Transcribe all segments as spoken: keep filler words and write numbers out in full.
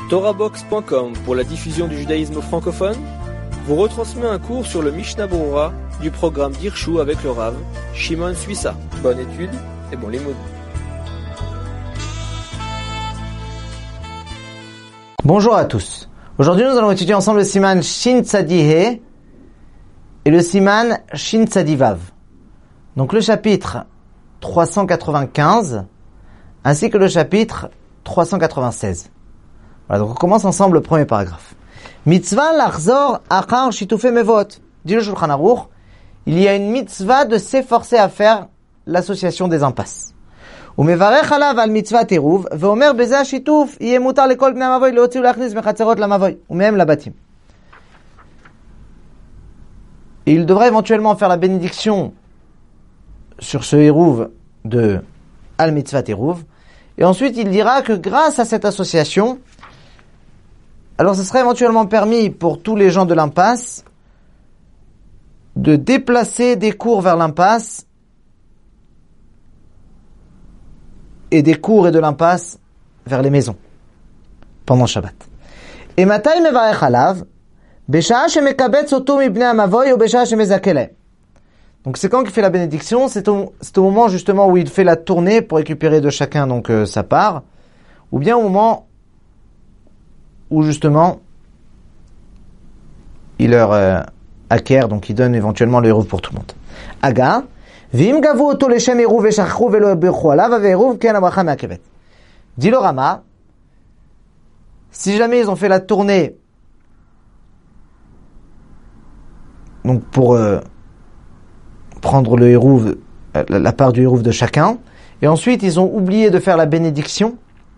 Torahbox point com pour la diffusion du judaïsme francophone vous retransmet un cours sur le Mishnah Berurah du programme d'Hirshu avec le Rav Shimon Suissa. Bonne étude et bon limoud. Bonjour à tous. Aujourd'hui, nous allons étudier ensemble le siman Shin Tzadi He et le siman Shin Tzadi Vav. Donc le chapitre trois cent quatre-vingt-quinze ainsi que le chapitre trois cent quatre-vingt-seize. Voilà, donc on commence ensemble le premier paragraphe. Mitzvah lachzor achar shitufei mevot. Dit le Shulchan Aruch, il y a une mitzvah de s'efforcer à faire l'association des impasses. ומברך עליו על מצוות עירוב, ואומר בזה השיתוף יהיה מותר לכל בני המבוי להוציא ולהכניס מחצרות למבוי, ומהם לבתים. Et il devra éventuellement faire la bénédiction sur ce Hérouv de Al Mitzvat Hérouv, et ensuite il dira que grâce à cette association, alors ce serait éventuellement permis pour tous les gens de l'impasse de déplacer des cours vers l'impasse et des cours et de l'impasse vers les maisons pendant Shabbat. Et matay mevarech alav besha'a shemekabetz oto mibnei hamavoy ou besha'a shemezakeh lahem. Donc c'est quand il fait la bénédiction, c'est au, c'est au moment justement où il fait la tournée pour récupérer de chacun donc euh, sa part, ou bien au moment où justement il leur euh, acquiert, donc il donne éventuellement le hérouv pour tout le monde. Aga Vim gavu oto leshem hérouv eshachru velo birchu alav avehérouv ken abracha me'akevet. Dit le Rama, si jamais ils ont fait la tournée donc pour euh, prendre le hérouv, euh, la part du hérouv de chacun, et ensuite ils ont oublié de faire la bénédiction,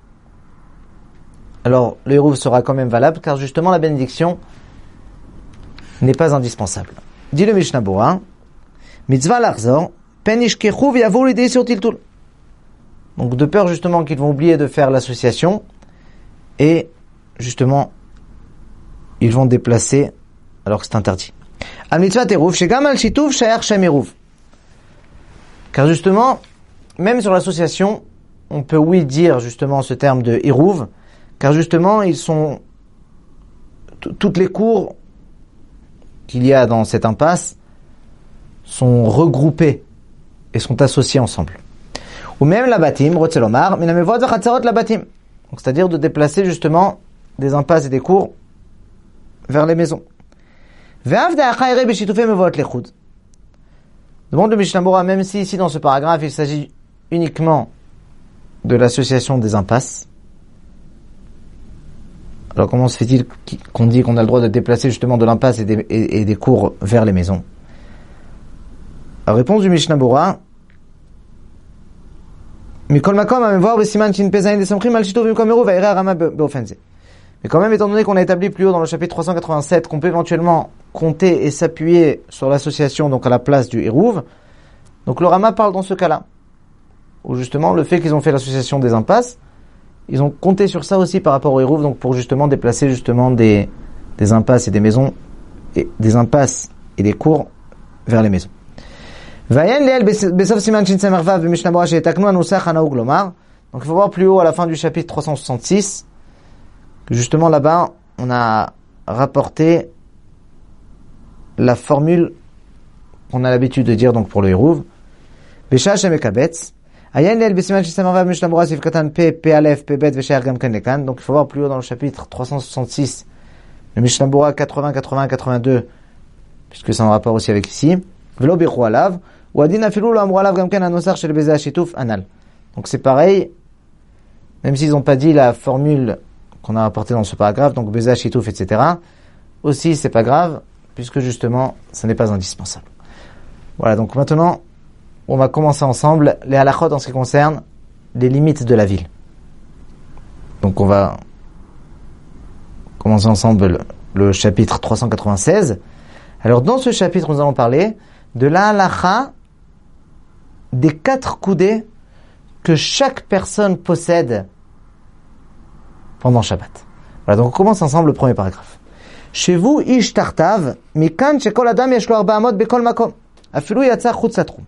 alors le hérouv sera quand même valable, car justement la bénédiction n'est pas indispensable. Dit le Mishnah Berurah, mitzvah lachzor pen yishkechu v'yavo l'idée sur tiltul. Donc de peur justement qu'ils vont oublier de faire l'association, et justement ils vont déplacer alors que c'est interdit. Al mitzvah hérouv shegam al shituf shayach shem hérouv. Car justement, même sur l'association, on peut oui dire justement ce terme de hérouv, car justement ils sont t- toutes les cours qu'il y a dans cette impasse sont regroupées et sont associées ensemble. Ou même la batim, rotzelomar, minamevot vachatzarot la batim. Donc c'est-à-dire de déplacer justement des impasses et des cours vers les maisons. Ve'av da'achayre b'shitufei mevot lechud. Demande le Mishnah Berurah, même si ici dans ce paragraphe il s'agit uniquement de l'association des impasses. Alors comment se fait-il qu'on dit qu'on a le droit de déplacer justement de l'impasse et des, et, et des cours vers les maisons? La réponse du Mishnah Berurah, mais quand même étant donné qu'on a établi plus haut dans le chapitre trois cent quatre-vingt-sept qu'on peut éventuellement compter et s'appuyer sur l'association donc à la place du hérouv, donc le Rama parle dans ce cas-là où justement le fait qu'ils ont fait l'association des impasses, ils ont compté sur ça aussi par rapport au hérouv, donc pour justement déplacer justement des, des impasses et des maisons, et des impasses et des cours vers les maisons. Donc il faut voir plus haut à la fin du chapitre trois cent soixante-six que justement là-bas on a rapporté la formule qu'on a l'habitude de dire donc pour le hérouv. Donc il faut voir plus haut dans le chapitre trois cent soixante-six, le Mishnah Berurah quatre-vingts, quatre-vingt-un, quatre-vingt-deux, puisque ça a un rapport aussi avec ici. Donc c'est pareil, même s'ils n'ont pas dit la formule qu'on a rapportée dans ce paragraphe, donc Beza Shitouf, et cetera. Aussi, c'est pas grave, puisque justement, ça n'est pas indispensable. Voilà, donc maintenant, on va commencer ensemble les halachot en ce qui concerne les limites de la ville. Donc on va commencer ensemble le, le chapitre trois cent quatre-vingt-seize. Alors dans ce chapitre, nous allons parler de la halacha des quatre coudées que chaque personne possède pendant Shabbat. Voilà, donc on commence ensemble le premier paragraphe. Chez vous, ish tartav, mikan shekol adam yesh lo arba amot bekol makom, afilu yatsa chutz hatrum.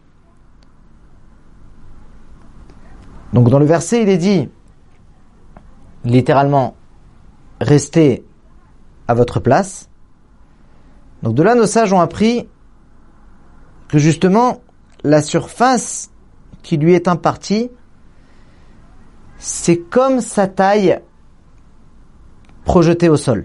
Donc dans le verset, il est dit littéralement rester à votre place. Donc de là, nos sages ont appris que justement, la surface qui lui est impartie, c'est comme sa taille projetée au sol.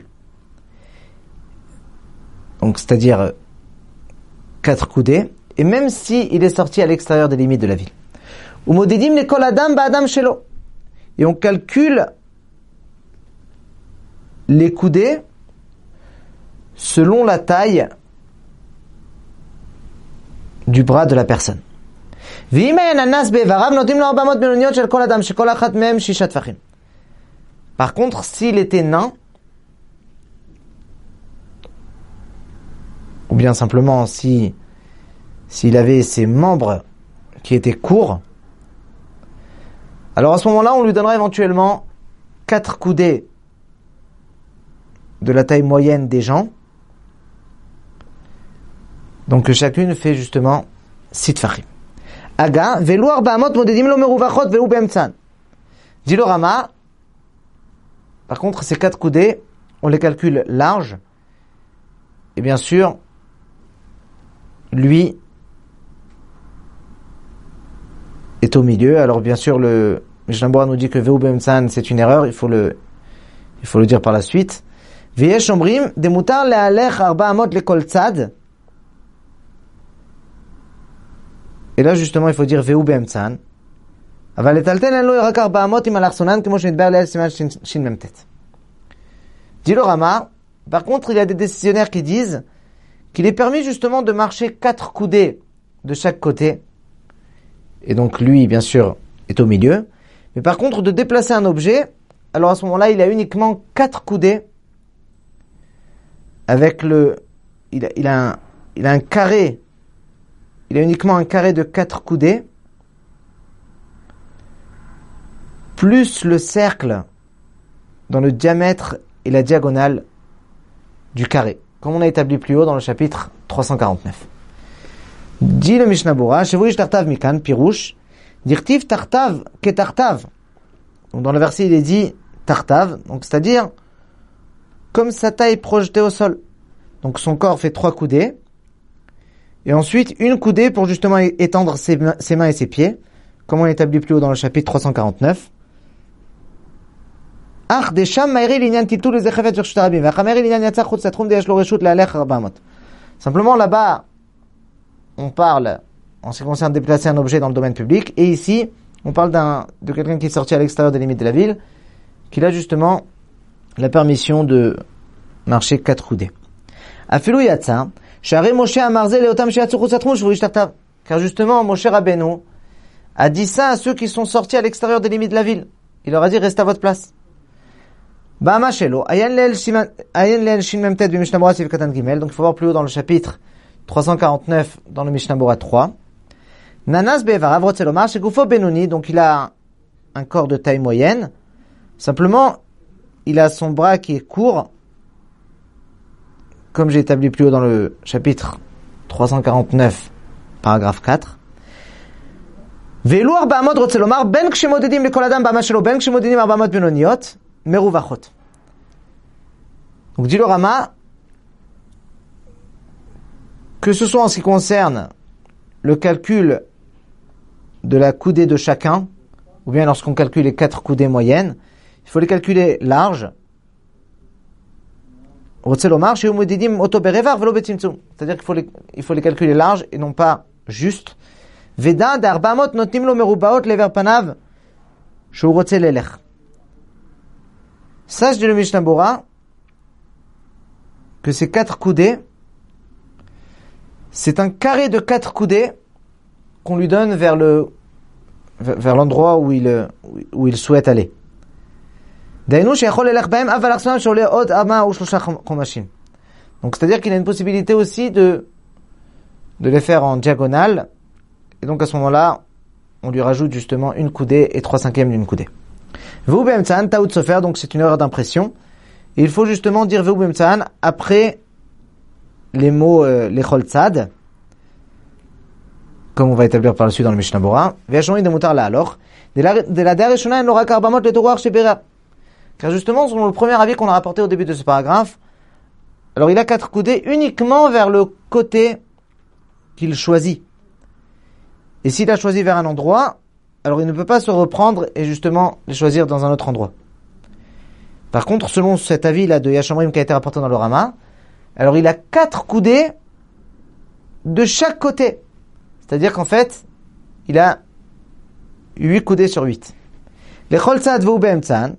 Donc, c'est-à-dire quatre coudées, et même si il est sorti à l'extérieur des limites de la ville. Et on calcule les coudées selon la taille du bras de la personne. Par contre, s'il était nain, ou bien simplement si s'il avait ses membres qui étaient courts, alors à ce moment-là, on lui donnera éventuellement quatre coudées de la taille moyenne des gens. Donc chacune fait justement six tfachim. Aga, velu arba'amot modedim lo meruvachot velu be'emtzan. Dit le Rama, par contre, ces quatre coudées, on les calcule larges. Et bien sûr, lui est au milieu. Alors bien sûr, le Mishnah Berurah nous dit que velu be'emtzan, c'est une erreur. Il faut le, il faut le dire par la suite. V'yesh omrim demutar le'alech arba'amot lekol tzad. Et là, justement, il faut dire Veu be'emtzan. Aval etalten en lo rak arba'amot im alachsonan kemo shenidbar le'el siman shin memtet. Dit le Rama, par contre, il y a des décisionnaires qui disent qu'il est permis justement de marcher quatre coudées de chaque côté. Et donc, lui, bien sûr, est au milieu. Mais par contre, de déplacer un objet, alors à ce moment-là, il a uniquement quatre coudées avec le... Il a, il a, un, il a un carré. Il a uniquement un carré de quatre coudées, plus le cercle dans le diamètre et la diagonale du carré, comme on a établi plus haut dans le chapitre trois cent quarante-neuf. Dit le Mishnah Berurah, Shevuish tartav mikan, pirouche, dirtiv tartav ke tartav. Donc dans le verset, il est dit tartav, donc c'est-à-dire comme sa taille projetée au sol. Donc son corps fait trois coudées, et ensuite une coudée pour justement étendre ses mains, ses mains et ses pieds, comme on établit plus haut dans le chapitre trois cent quarante-neuf. Simplement là-bas, on parle en ce qui concerne déplacer un objet dans le domaine public, et ici, on parle d'un, de quelqu'un qui est sorti à l'extérieur des limites de la ville, qu'il a justement la permission de marcher quatre coudées. Afilu yatsa, car justement, Moshe Rabbeinu a dit ça à ceux qui sont sortis à l'extérieur des limites de la ville. Il leur a dit, restez à votre place. Donc il faut voir plus haut dans le chapitre trois cent quarante-neuf, dans le Mishnah Berurah trois. Donc il a un corps de taille moyenne. Simplement, il a son bras qui est court, comme j'ai établi plus haut dans le chapitre trois cent quarante-neuf, paragraphe quatre. Donc dit le Rama, que ce soit en ce qui concerne le calcul de la coudée de chacun, ou bien lorsqu'on calcule les quatre coudées moyennes, il faut les calculer larges. C'est-à-dire qu'il faut les, il faut les calculer larges et non pas juste. Veda d'arbamot notim lo merubaot lever panav shu rotze lelech. Sache de le Mishnah Berurah que ces quatre coudées, c'est un carré de quatre coudées qu'on lui donne vers le vers l'endroit où il où il souhaite aller. Donc c'est-à-dire qu'il a une possibilité aussi de de les faire en diagonale, et donc à ce moment-là on lui rajoute justement une coudée et trois cinquièmes d'une coudée. Donc c'est une erreur d'impression, et il faut justement dire Veu b'emtzan après les mots euh, les chol tzad, comme on va établir par la suite dans le Mishnah Berurah. Car justement, selon le premier avis qu'on a rapporté au début de ce paragraphe, alors il a quatre coudées uniquement vers le côté qu'il choisit. Et s'il a choisi vers un endroit, alors il ne peut pas se reprendre et justement les choisir dans un autre endroit. Par contre, selon cet avis-là de Yashomrim qui a été rapporté dans le Rama, alors il a quatre coudées de chaque côté. C'est-à-dire qu'en fait, il a huit coudées sur huit. Les cholzad vou be'emtzan,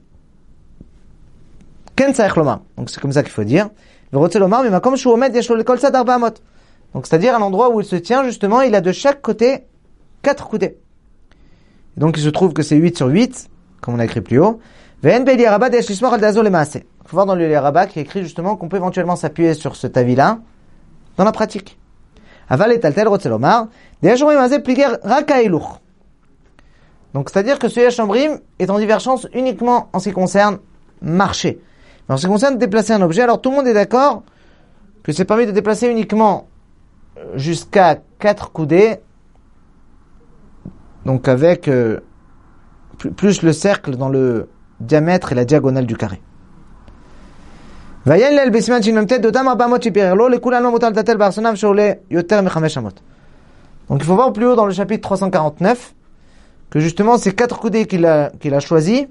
ken tzarich lomar. Donc c'est comme ça qu'il faut dire. Ve'rotze lomar, mais makom shu omed yesh lo lekolzad arba amot. Donc c'est-à-dire à l'endroit où il se tient, justement, il a de chaque côté quatre coudées. Et donc il se trouve que c'est huit sur huit, comme on a écrit plus haut. Ve'en be'li rabat yesh lismor al dazo lemaase. Il faut voir dans le rabat qui est écrit justement qu'on peut éventuellement s'appuyer sur cet avis-là dans la pratique. Aval et taltel rotze lomar, de Yashomrim azeh pliger raka eluch. Donc, c'est-à-dire que ce Yashomrim est en divergence uniquement en ce qui concerne marcher. Mais en ce qui concerne déplacer un objet, alors tout le monde est d'accord que c'est permis de déplacer uniquement jusqu'à quatre coudées, donc avec euh, plus le cercle dans le diamètre et la diagonale du carré. Donc il faut voir plus haut dans le chapitre trois cent quarante-neuf que justement ces quatre coudées qu'il a, qu'il a choisi,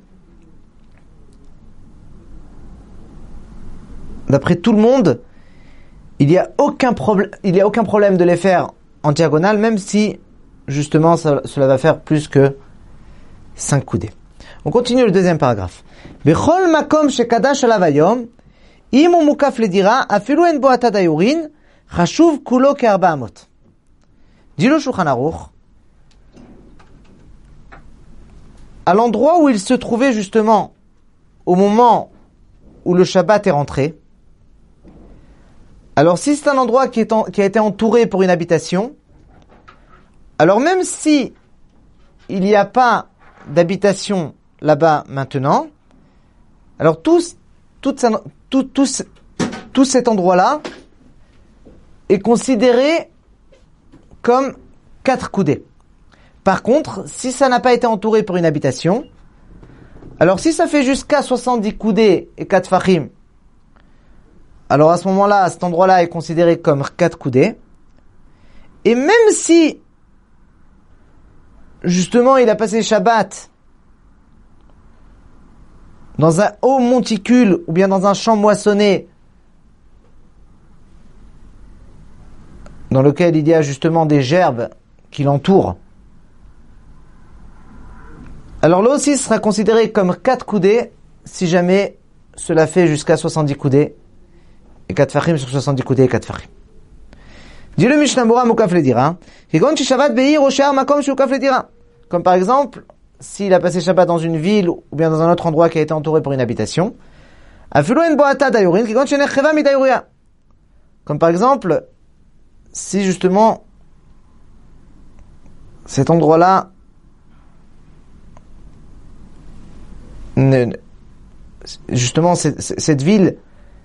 d'après tout le monde, il n'y a aucun problème, il y a aucun problème de les faire en diagonale, même si justement ça, cela va faire plus que cinq coudées. On continue le deuxième paragraphe. Bechol makom shekadash alav hayom, im hu mukaf ledira, afilu en bo atad hayurin, chashuv kulo ke'arba amot. Dit le Shulchan Aruch, à l'endroit où il se trouvait justement au moment où le Shabbat est rentré, alors si c'est un endroit qui, est en, qui a été entouré pour une habitation, alors même si il n'y a pas d'habitation là-bas maintenant, alors tout, tout, tout, tout, tout cet endroit-là est considéré comme quatre coudées. Par contre, si ça n'a pas été entouré par une habitation, alors si ça fait jusqu'à soixante-dix coudées et quatre fachim, alors à ce moment-là, cet endroit-là est considéré comme quatre coudées. Et même si, justement, il a passé Shabbat dans un haut monticule ou bien dans un champ moissonné dans lequel il y a justement des gerbes qui l'entourent, alors là aussi, ce sera considéré comme quatre coudées si jamais cela fait jusqu'à soixante-dix coudées et quatre fachim sur soixante-dix coudées et quatre fachim. Dit le Mishnah Berurah mukaf ledira, comme par exemple, s'il a passé Shabbat dans une ville ou bien dans un autre endroit qui a été entouré par une habitation, comme par exemple, si justement cet endroit-là justement cette ville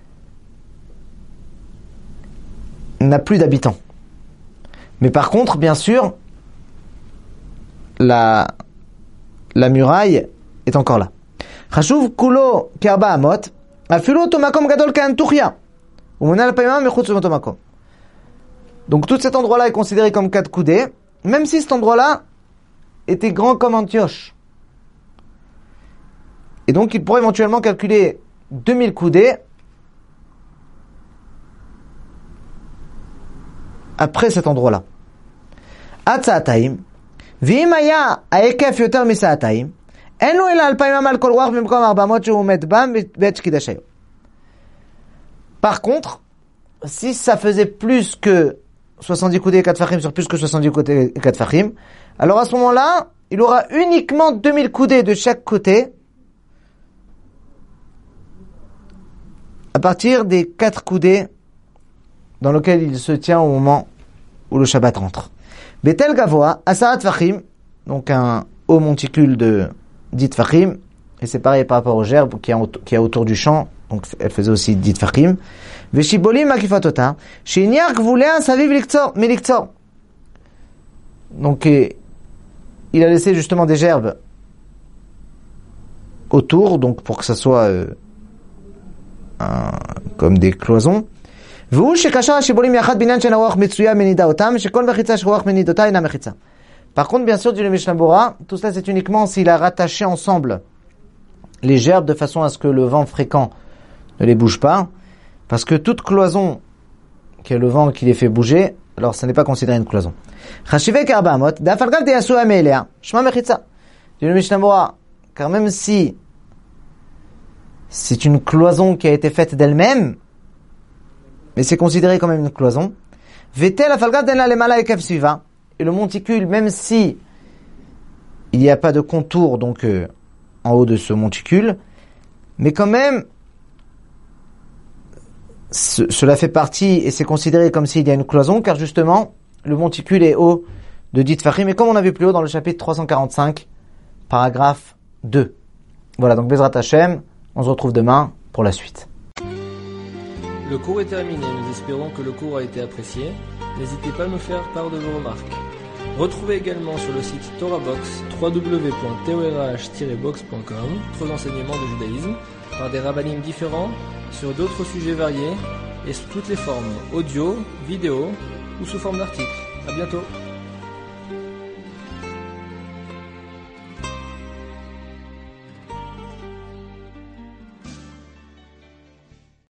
n'a plus d'habitants. Mais par contre, bien sûr, la, la muraille est encore là. Chashuv kulo ke'arba amot, afilu oto makom gadol ke'an tuchya, umona al-payma mechutz oto makom. Donc tout cet endroit-là est considéré comme quatre coudées, même si cet endroit-là était grand comme Antioche. Et donc il pourrait éventuellement calculer deux mille coudées après cet endroit-là. Atza'ataim, v'im haya ha'ekef yoter misa'ataim, en lo ela alpayim amal kol ruach b'mkom arba amot shehu omed bam b'et kiddush hayom. Par contre, si ça faisait plus que soixante-dix coudées et quatre fachim sur plus que soixante-dix coudées et quatre fachim, alors à ce moment-là, il aura uniquement deux mille coudées de chaque côté à partir des quatre coudées dans lesquelles il se tient au moment où le Shabbat rentre. Betel Gavoa, Asarat Fachim, donc un haut monticule de dix Fachim, et c'est pareil par rapport aux gerbes qui y a autour du champ, donc elle faisait aussi dix Fachim. Veshibolim Makifatota, Sheinyak Gvulea Saviv Meliktsor. Donc il a laissé justement des gerbes autour, donc pour que ça soit euh, un, comme des cloisons. Par contre, bien sûr, dit le Mishnah Bora, tout cela c'est uniquement s'il a rattaché ensemble les gerbes de façon à ce que le vent fréquent ne les bouge pas, parce que toute cloison qui est le vent qui les fait bouger, alors ce n'est pas considéré une cloison. Dit le Mishnah Bora, car même si c'est une cloison qui a été faite d'elle-même, mais c'est considéré comme même une cloison. Et le monticule, même si il n'y a pas de contour donc euh, en haut de ce monticule, mais quand même ce, cela fait partie et c'est considéré comme s'il y a une cloison, car justement le monticule est haut de dix tfachim, et comme on a vu plus haut dans le chapitre trois cent quarante-cinq, paragraphe deux. Voilà, donc Bezrat Hashem, on se retrouve demain pour la suite. Le cours est terminé, nous espérons que le cours a été apprécié. N'hésitez pas à nous faire part de vos remarques. Retrouvez également sur le site TorahBox w w w point torah tiret box point com d'autres enseignements de judaïsme par des rabbinim différents sur d'autres sujets variés et sous toutes les formes, audio, vidéo ou sous forme d'articles. À bientôt.